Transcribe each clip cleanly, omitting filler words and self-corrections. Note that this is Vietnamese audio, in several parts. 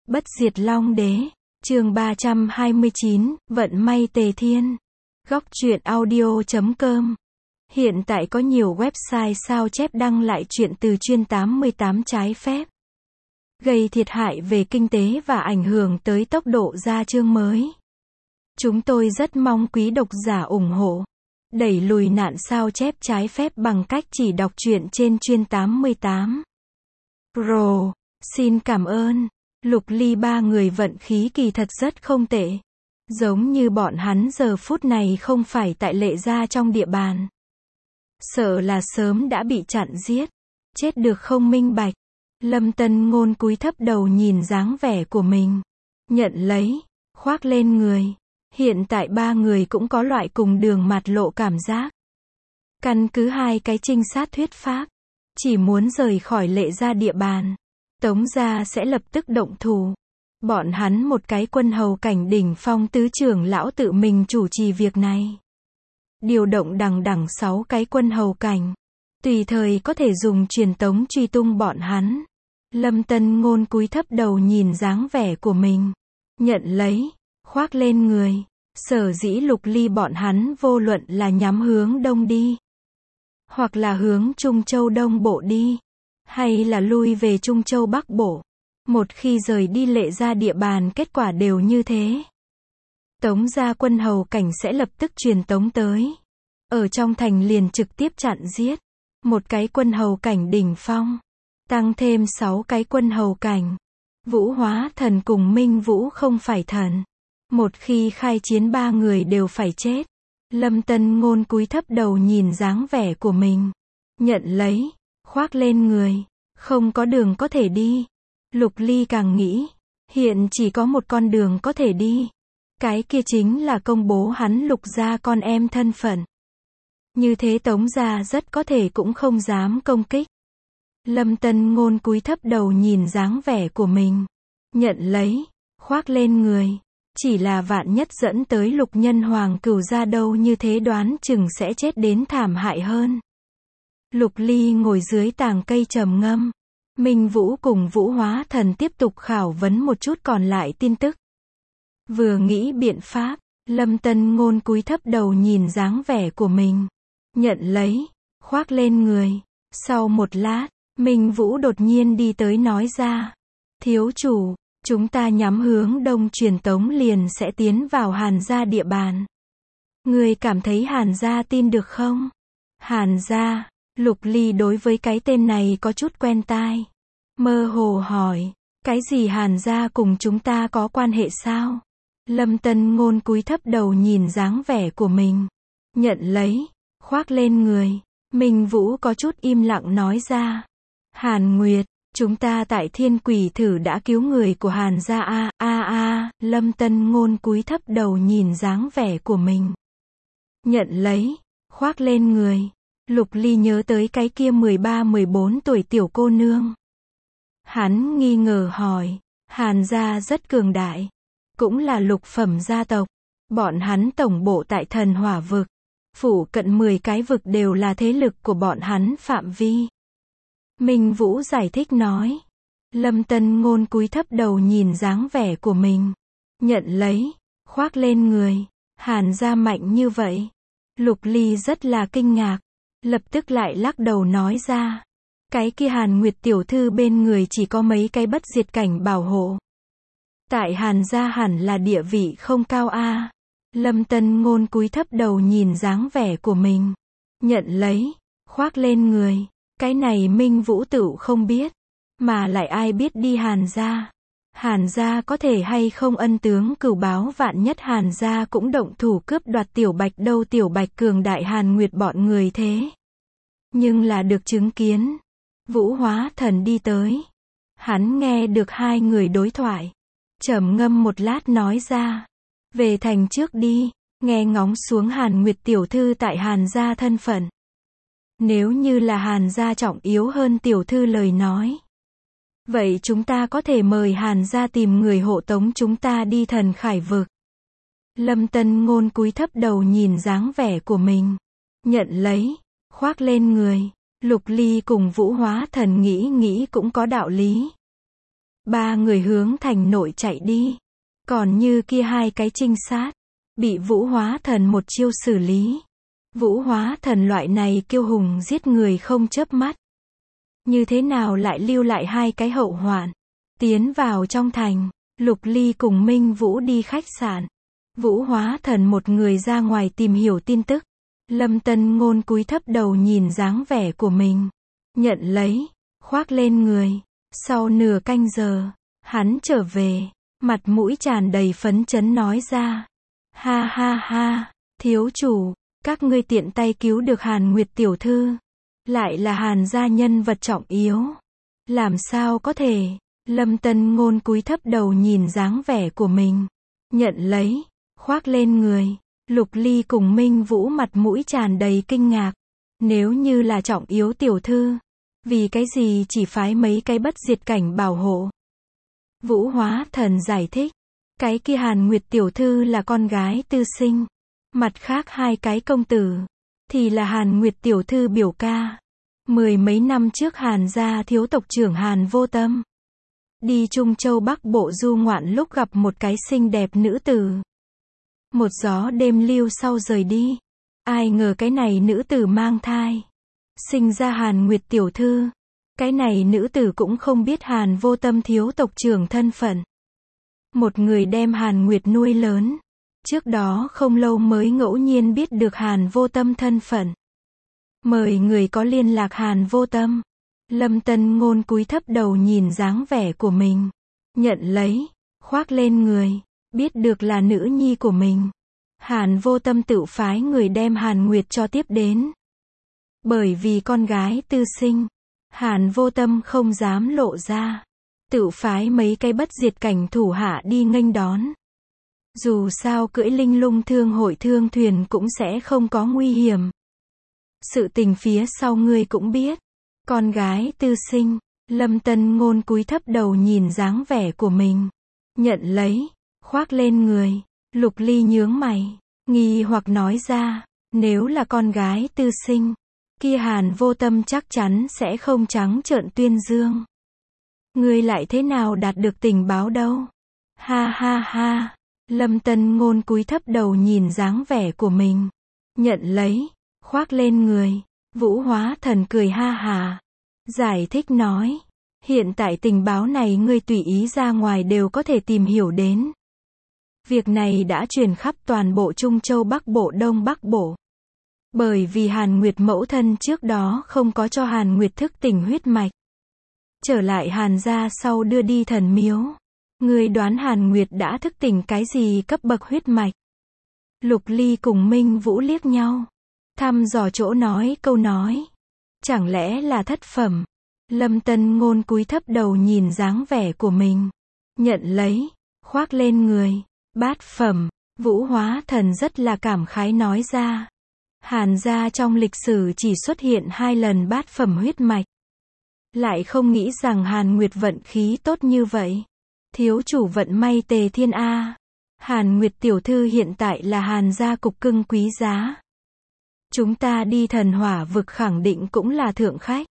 Bất diệt Long Đế, chương 329, vận may tề thiên. Góc truyện audio.com. Hiện tại có nhiều website sao chép đăng lại chuyện từ chuyên 88 trái phép, gây thiệt hại về kinh tế và ảnh hưởng tới tốc độ ra chương mới. Chúng tôi rất mong quý độc giả ủng hộ, đẩy lùi nạn sao chép trái phép bằng cách chỉ đọc truyện trên chuyên 88. Pro, xin cảm ơn. Lục Ly ba người vận khí kỳ thật rất không tệ. Giống như bọn hắn giờ phút này không phải tại Lệ Gia trong địa bàn. Sợ là sớm đã bị chặn giết. Chết được không minh bạch. Lâm Tân Ngôn cúi thấp đầu nhìn dáng vẻ của mình. Nhận lấy, khoác lên người. Hiện tại ba người cũng có loại cùng đường mặt lộ cảm giác. Căn cứ hai cái trinh sát thuyết pháp, chỉ muốn rời khỏi Lệ Gia địa bàn, Tống gia sẽ lập tức động thủ. Bọn hắn một cái quân hầu cảnh đỉnh phong tứ trưởng lão tự mình chủ trì việc này. Điều động đằng đẳng 6 cái quân hầu cảnh, tùy thời có thể dùng truyền tống truy tung bọn hắn. Lâm Tân Ngôn cúi thấp đầu nhìn dáng vẻ của mình. Nhận lấy, khoác lên người. Sở dĩ Lục Ly bọn hắn vô luận là nhắm hướng đông đi, hoặc là hướng Trung Châu Đông Bộ đi, hay là lui về Trung Châu Bắc Bộ, một khi rời đi Lệ Gia địa bàn kết quả đều như thế. Tống gia quân hầu cảnh sẽ lập tức truyền tống tới. Ở trong thành liền trực tiếp chặn giết. Một cái quân hầu cảnh đỉnh phong, tăng thêm 6 cái quân hầu cảnh. Vũ Hóa Thần cùng Minh Vũ không phải thần. Một khi khai chiến ba người đều phải chết. Lâm Tân Ngôn cúi thấp đầu nhìn dáng vẻ của mình. Nhận lấy, khoác lên người. Không có đường có thể đi. Lục Ly càng nghĩ, hiện chỉ có một con đường có thể đi. Cái kia chính là công bố hắn Lục gia con em thân phận. Như thế Tống gia rất có thể cũng không dám công kích. Lâm Tân Ngôn cúi thấp đầu nhìn dáng vẻ của mình. Nhận lấy, khoác lên người. Chỉ là vạn nhất dẫn tới Lục Nhân Hoàng Cửu gia đâu như thế đoán chừng sẽ chết đến thảm hại hơn. Lục Ly ngồi dưới tàng cây trầm ngâm. Minh Vũ cùng Vũ Hóa Thần tiếp tục khảo vấn một chút còn lại tin tức. Vừa nghĩ biện pháp, Lâm Tân Ngôn cúi thấp đầu nhìn dáng vẻ của mình. Nhận lấy, khoác lên người. Sau một lát, Minh Vũ đột nhiên đi tới nói ra. Thiếu chủ, chúng ta nhắm hướng đông truyền tống liền sẽ tiến vào Hàn gia địa bàn. Người cảm thấy Hàn gia tin được không? Hàn gia, Lục Ly đối với cái tên này có chút quen tai. Mơ hồ hỏi, cái gì Hàn gia cùng chúng ta có quan hệ sao? Lâm Tân Ngôn cúi thấp đầu nhìn dáng vẻ của mình. Nhận lấy, khoác lên người. Minh Vũ có chút im lặng nói ra. Hàn Nguyệt, chúng ta tại Thiên Quỷ Thử đã cứu người của Hàn gia Lâm Tân Ngôn cúi thấp đầu nhìn dáng vẻ của mình. Nhận lấy, khoác lên người. Lục Ly nhớ tới cái kia 13-14 tuổi tiểu cô nương. Hắn nghi ngờ hỏi, Hàn gia rất cường đại, cũng là lục phẩm gia tộc. Bọn hắn tổng bộ tại Thần Hỏa vực, phủ cận 10 cái vực đều là thế lực của bọn hắn phạm vi. Minh Vũ giải thích nói. Lâm Tân Ngôn cúi thấp đầu nhìn dáng vẻ của mình. Nhận lấy, khoác lên người. Hàn gia mạnh như vậy. Lục Ly rất là kinh ngạc. Lập tức lại lắc đầu nói ra. Cái kia Hàn Nguyệt tiểu thư bên người chỉ có mấy cái bất diệt cảnh bảo hộ. Tại Hàn gia hẳn là địa vị không cao a. Lâm Tân Ngôn cúi thấp đầu nhìn dáng vẻ của mình. Nhận lấy, khoác lên người. Cái này Minh Vũ Tửu không biết. Mà lại ai biết đi Hàn gia. Hàn gia có thể hay không ân tướng cửu báo vạn nhất Hàn gia cũng động thủ cướp đoạt Tiểu Bạch đâu Tiểu Bạch cường đại Hàn Nguyệt bọn người thế. Nhưng là được chứng kiến. Vũ Hóa Thần đi tới. Hắn nghe được hai người đối thoại. Trầm ngâm một lát nói ra. Về thành trước đi, nghe ngóng xuống Hàn Nguyệt tiểu thư tại Hàn gia thân phận. Nếu như là Hàn gia trọng yếu hơn tiểu thư lời nói, vậy chúng ta có thể mời Hàn gia tìm người hộ tống chúng ta đi Thần Khải vực. Lâm Tân Ngôn cúi thấp đầu nhìn dáng vẻ của mình. Nhận lấy, khoác lên người. Lục Ly cùng Vũ Hóa Thần nghĩ cũng có đạo lý. Ba người hướng thành nội chạy đi. Còn như kia hai cái trinh sát, bị Vũ Hóa Thần một chiêu xử lý. Vũ Hóa Thần loại này kiêu hùng giết người không chớp mắt. Như thế nào lại lưu lại hai cái hậu hoạn. Tiến vào trong thành, Lục Ly cùng Minh Vũ đi khách sạn. Vũ Hóa Thần một người ra ngoài tìm hiểu tin tức. Lâm Tân Ngôn cúi thấp đầu nhìn dáng vẻ của mình. Nhận lấy, khoác lên người. Sau nửa canh giờ, hắn trở về, mặt mũi tràn đầy phấn chấn nói ra. Ha ha ha, thiếu chủ, các ngươi tiện tay cứu được Hàn Nguyệt tiểu thư. Lại là Hàn gia nhân vật trọng yếu. Làm sao có thể, Lâm Tân Ngôn cúi thấp đầu nhìn dáng vẻ của mình. Nhận lấy, khoác lên người. Lục Ly cùng Minh Vũ mặt mũi tràn đầy kinh ngạc. Nếu như là trọng yếu tiểu thư, vì cái gì chỉ phái mấy cái bất diệt cảnh bảo hộ? Vũ Hóa Thần giải thích, cái kia Hàn Nguyệt tiểu thư là con gái tư sinh. Mặt khác hai cái công tử, thì là Hàn Nguyệt tiểu thư biểu ca. Mười mấy năm trước Hàn gia thiếu tộc trưởng Hàn Vô Tâm. Đi Trung Châu Bắc Bộ du ngoạn lúc gặp một cái xinh đẹp nữ tử. Một gió đêm lưu sau rời đi. Ai ngờ cái này nữ tử mang thai. Sinh ra Hàn Nguyệt tiểu thư. Cái này nữ tử cũng không biết Hàn Vô Tâm thiếu tộc trưởng thân phận. Một người đem Hàn Nguyệt nuôi lớn. Trước đó không lâu mới ngẫu nhiên biết được Hàn Vô Tâm thân phận. Mời người có liên lạc Hàn Vô Tâm. Lâm Tân Ngôn cúi thấp đầu nhìn dáng vẻ của mình. Nhận lấy, khoác lên người. Biết được là nữ nhi của mình. Hàn Vô Tâm tự phái người đem Hàn Nguyệt cho tiếp đến. Bởi vì con gái tư sinh, Hàn Vô Tâm không dám lộ ra. Tự phái mấy cái bất diệt cảnh thủ hạ đi nghênh đón. Dù sao cưỡi linh lung thương hội thương thuyền cũng sẽ không có nguy hiểm. Sự tình phía sau ngươi cũng biết. Con gái tư sinh, Lâm Tân Ngôn cúi thấp đầu nhìn dáng vẻ của mình. Nhận lấy, khoác lên người. Lục Ly nhướng mày, nghi hoặc nói ra, nếu là con gái tư sinh, kia Hàn Vô Tâm chắc chắn sẽ không trắng trợn tuyên dương. Ngươi lại thế nào đạt được tình báo đâu? Ha ha ha, Lâm Tân Ngôn cúi thấp đầu nhìn dáng vẻ của mình. Nhận lấy, khoác lên người. Vũ Hóa Thần cười ha hà. Giải thích nói, hiện tại tình báo này ngươi tùy ý ra ngoài đều có thể tìm hiểu đến. Việc này đã truyền khắp toàn bộ Trung Châu Bắc Bộ Đông Bắc Bộ. Bởi vì Hàn Nguyệt mẫu thân trước đó không có cho Hàn Nguyệt thức tỉnh huyết mạch. Trở lại Hàn gia sau đưa đi thần miếu. Ngươi đoán Hàn Nguyệt đã thức tỉnh cái gì cấp bậc huyết mạch? Lục Ly cùng Minh Vũ liếc nhau. Thăm dò chỗ nói câu nói. Chẳng lẽ là thất phẩm? Lâm Tân Ngôn cúi thấp đầu nhìn dáng vẻ của mình. Nhận lấy, khoác lên người. Bát phẩm, Vũ Hóa Thần rất là cảm khái nói ra. Hàn gia trong lịch sử chỉ xuất hiện 2 lần bát phẩm huyết mạch. Lại không nghĩ rằng Hàn Nguyệt vận khí tốt như vậy. Thiếu chủ vận may Tề Thiên A. Hàn Nguyệt tiểu thư hiện tại là Hàn gia cục cưng quý giá. Chúng ta đi Thần Hỏa vực khẳng định cũng là thượng khách.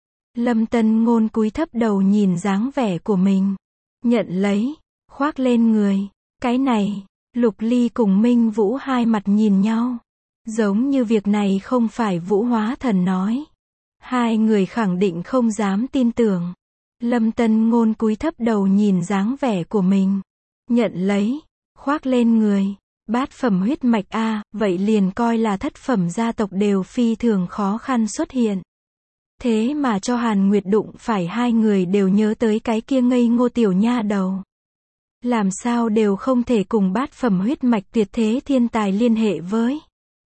Lâm Tân Ngôn cúi thấp đầu nhìn dáng vẻ của mình. Nhận lấy, khoác lên người. Cái này, Lục Ly cùng Minh Vũ hai mặt nhìn nhau. Giống như việc này không phải Vũ Hóa Thần nói. Hai người khẳng định không dám tin tưởng. Lâm Tân Ngôn cúi thấp đầu nhìn dáng vẻ của mình. Nhận lấy, khoác lên người. Bát phẩm huyết mạch A, vậy liền coi là thất phẩm gia tộc đều phi thường khó khăn xuất hiện. Thế mà cho Hàn Nguyệt đụng phải hai người đều nhớ tới cái kia ngây ngô tiểu nha đầu. Làm sao đều không thể cùng bát phẩm huyết mạch tuyệt thế thiên tài liên hệ với.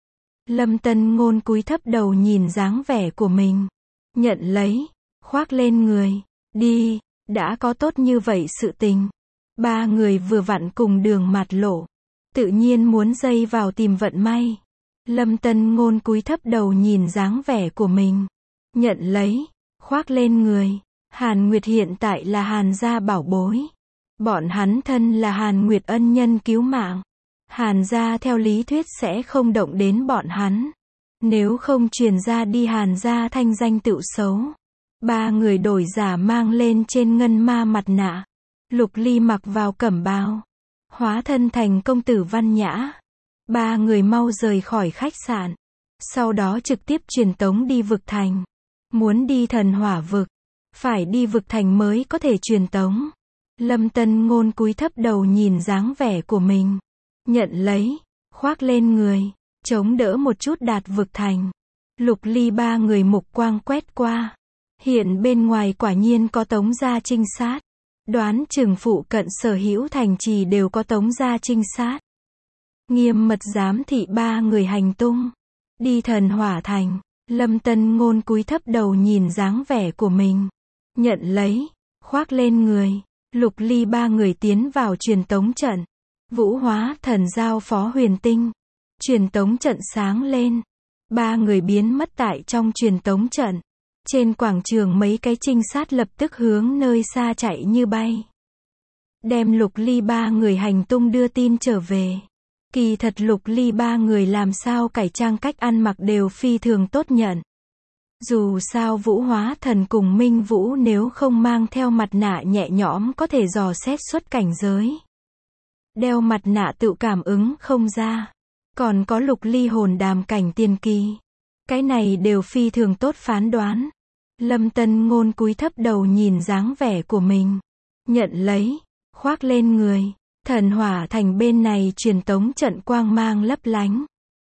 Lâm Tân Ngôn cúi thấp đầu nhìn dáng vẻ của mình. Nhận lấy, khoác lên người. Đi, đã có tốt như vậy sự tình. Ba người vừa vặn cùng đường mạt lộ. Tự nhiên muốn dây vào tìm vận may. Lâm Tân Ngôn cúi thấp đầu nhìn dáng vẻ của mình. Nhận lấy, khoác lên người. Hàn Nguyệt hiện tại là Hàn gia bảo bối. Bọn hắn thân là Hàn Nguyệt ân nhân cứu mạng. Hàn gia theo lý thuyết sẽ không động đến bọn hắn. Nếu không truyền ra đi Hàn gia thanh danh tựu xấu. Ba người đổi giả mang lên trên ngân ma mặt nạ. Lục Ly mặc vào cẩm bào, hóa thân thành công tử văn nhã. Ba người mau rời khỏi khách sạn. Sau đó trực tiếp truyền tống đi vực thành. Muốn đi thần hỏa vực, phải đi vực thành mới có thể truyền tống. Lâm Tân Ngôn cúi thấp đầu nhìn dáng vẻ của mình. Nhận lấy, khoác lên người, chống đỡ một chút đạt vực thành. Lục Ly ba người mục quang quét qua. Hiện bên ngoài quả nhiên có tống gia trinh sát. Đoán chừng phụ cận sở hữu thành trì đều có tống gia trinh sát. Nghiêm mật giám thị ba người hành tung. Đi thần hỏa thành. Lâm Tân Ngôn cúi thấp đầu nhìn dáng vẻ của mình. Nhận lấy, khoác lên người. Lục Ly ba người tiến vào truyền tống trận. Vũ hóa thần giao phó huyền tinh. Truyền tống trận sáng lên. Ba người biến mất tại trong truyền tống trận. Trên quảng trường mấy cái trinh sát lập tức hướng nơi xa chạy như bay. Đem Lục Ly ba người hành tung đưa tin trở về. Kỳ thật Lục Ly ba người làm sao cải trang cách ăn mặc đều phi thường tốt nhận. Dù sao Vũ hóa thần cùng Minh Vũ nếu không mang theo mặt nạ nhẹ nhõm có thể dò xét xuất cảnh giới. Đeo mặt nạ tự cảm ứng không ra. Còn có Lục Ly hồn đàm cảnh tiên kỳ. Cái này đều phi thường tốt phán đoán. Lâm Tân Ngôn cúi thấp đầu nhìn dáng vẻ của mình. Nhận lấy, khoác lên người. Thần hỏa thành bên này truyền tống trận quang mang lấp lánh.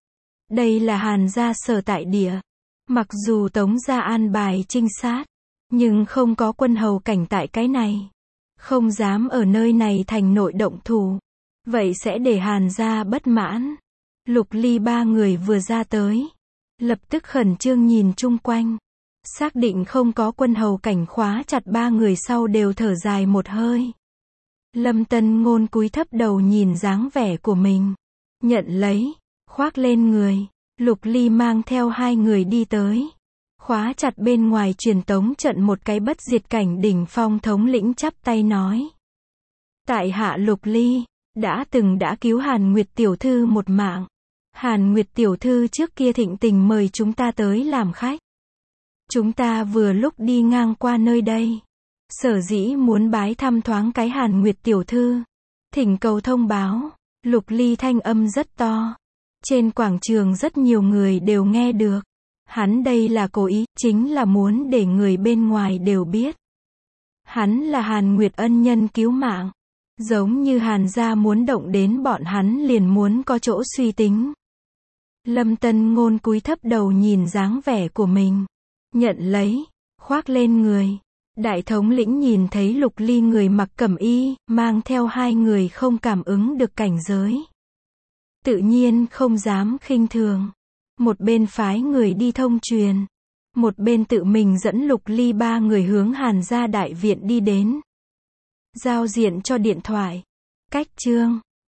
Đây là Hàn gia sở tại địa. Mặc dù Tống gia an bài trinh sát, nhưng không có quân hầu cảnh tại cái này. Không dám ở nơi này thành nội động thủ. Vậy sẽ để Hàn gia bất mãn. Lục Ly ba người vừa ra tới. Lập tức khẩn trương nhìn chung quanh. Xác định không có quân hầu cảnh khóa chặt ba người sau đều thở dài một hơi. Lâm Tân Ngôn cúi thấp đầu nhìn dáng vẻ của mình. Nhận lấy, khoác lên người. Lục Ly mang theo hai người đi tới. Khóa chặt bên ngoài truyền tống trận một cái bất diệt cảnh đỉnh phong thống lĩnh chắp tay nói. Tại hạ Lục Ly, đã cứu Hàn Nguyệt tiểu thư một mạng. Hàn Nguyệt tiểu thư trước kia thịnh tình mời chúng ta tới làm khách. Chúng ta vừa lúc đi ngang qua nơi đây. Sở dĩ muốn bái thăm thoáng cái Hàn Nguyệt tiểu thư. Thỉnh cầu thông báo. Lục Ly thanh âm rất to. Trên quảng trường rất nhiều người đều nghe được. Hắn đây là cố ý, chính là muốn để người bên ngoài đều biết. Hắn là Hàn Nguyệt ân nhân cứu mạng. Giống như Hàn gia muốn động đến bọn hắn liền muốn có chỗ suy tính. Lâm Tân Ngôn cúi thấp đầu nhìn dáng vẻ của mình. Nhận lấy, khoác lên người. Đại thống lĩnh nhìn thấy Lục Ly người mặc cẩm y, mang theo hai người không cảm ứng được cảnh giới. Tự nhiên không dám khinh thường. Một bên phái người đi thông truyền. Một bên tự mình dẫn Lục Ly ba người hướng Hàn gia đại viện đi đến. Giao diện cho điện thoại. Cách chương